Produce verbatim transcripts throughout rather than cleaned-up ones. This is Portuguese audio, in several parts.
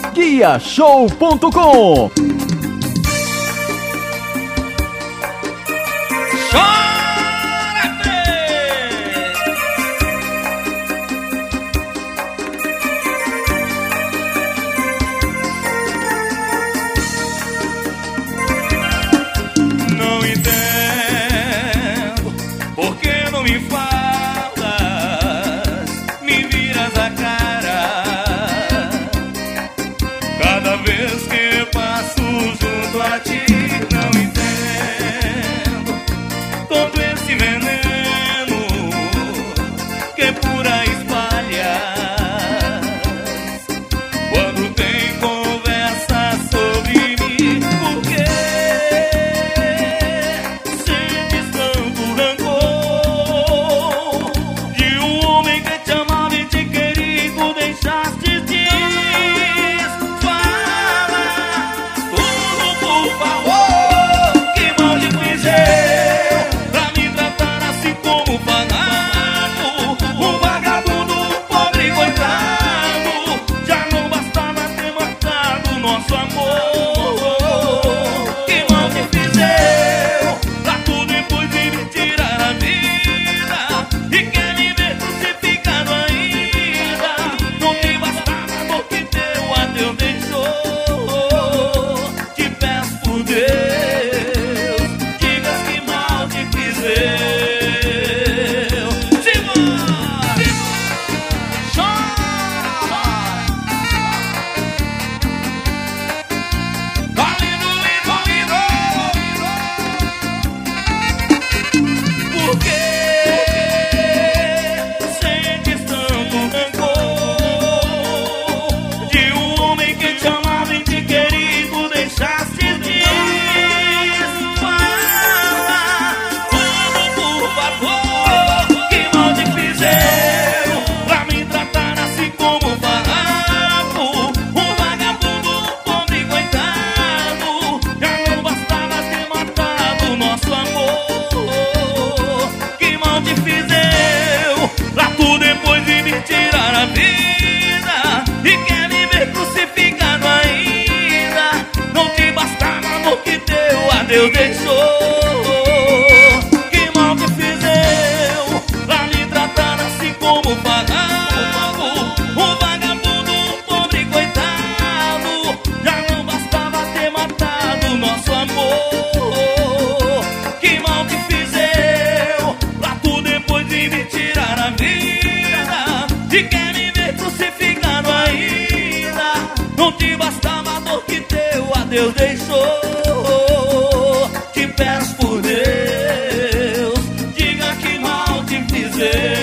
guia show ponto com. Deus deixou. Que mal te fiz eu pra me tratar assim como vagabundo, um vagabundo, um pobre coitado. Já não bastava ter matado nosso amor. Que mal te fiz eu pra tu depois de me tirar a vida e quer me ver crucificado ainda. Não te bastava a dor que teu adeus deixou. Peço por Deus, diga que mal te fiz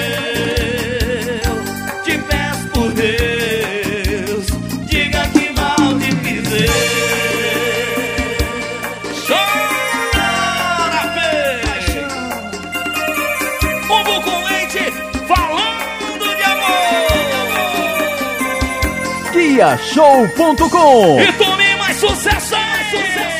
eu. Te peço por Deus, diga que mal te fiz eu. Chora, peixe! Umbu com leite, falando de amor. guia show ponto com. E tome mais sucesso, sucesso.